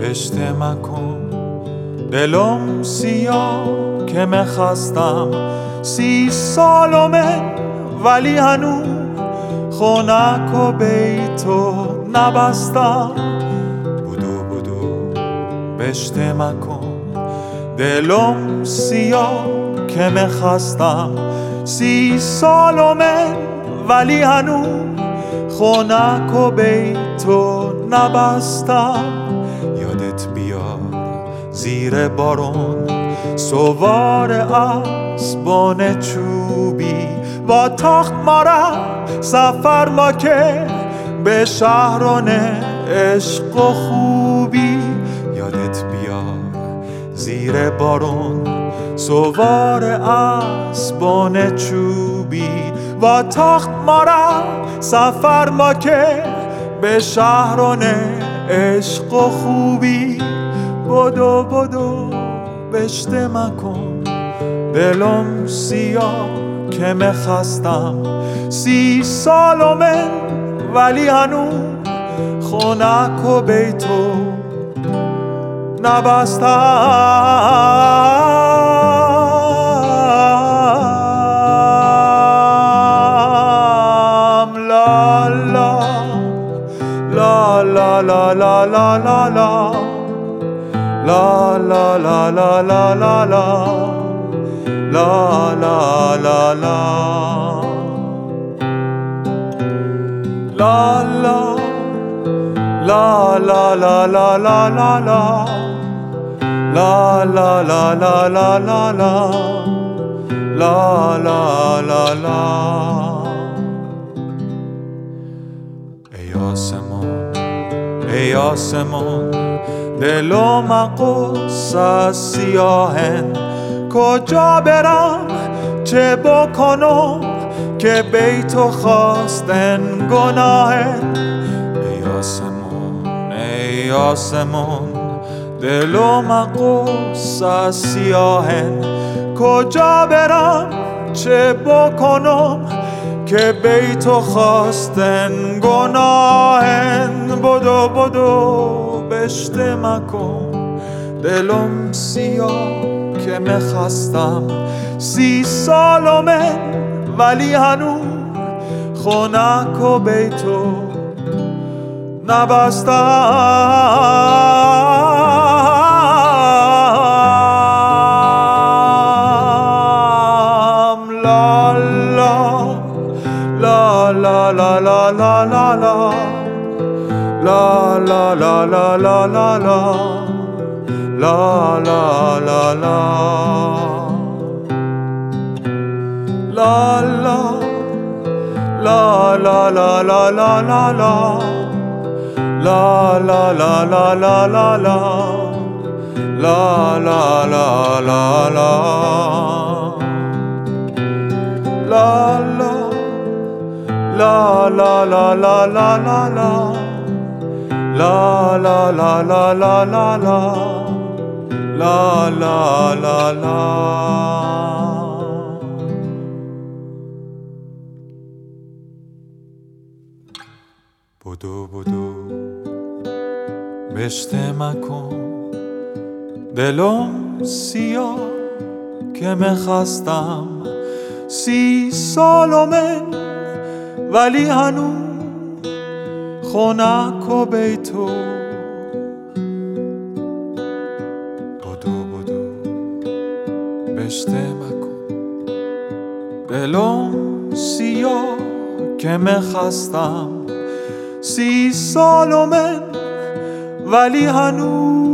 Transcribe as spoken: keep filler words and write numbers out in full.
بشته مکن دلم سیاه که مخستم سی سالمه ولی هنو خونک و بیتو نبستم بودو بودو بشته مکن دلم سیاه که مخستم سی سالمه ولی هنو خونک و بیتو نبستم یادت بیار زیر بارون سوار اسبان چوبی با تاخت ماره سفر ما که به شهران عشق و خوبی یادت بیار زیر بارون سوار اسبان چوبی و تاخت ماره سفر ما که به شهران عشق و خوبی بدو بدو بشته مکن دلم سیاه که مخستم سی سالمه ولی هنو خونک و بیتو نبستم لا لا لا لا لا لا لا لا لا La la la la la la la La la la la La la La la la la la la la La la la la la la la La la la la ای آسمان ای آسمان دلم قصه سیاهن کجا برم چه بکنم که بیتو خواستن گناهن ای آسمان ای آسمان دلم قصه سیاهن کجا برم چه بکنم که بیتو خواستن گناهن بدو بدو بشته مکن دلم سیاه که مخستم سی سالمه ولی هنو خونک و بیتو نبستم لا لا لا لا لا لا لا لا لا La la la la la la la La la la la La la La la la la la la la La la la la la la la La la la la la La la La la la la la la la La la la la la la la La la la la بدو بدو بشته مکن دلم سیاه که مخستم سی سالمه ولی هنو خونک و بیتو بدو بدو بشته مکن دلم سیاه که مخستم سی سالمه ولی هنو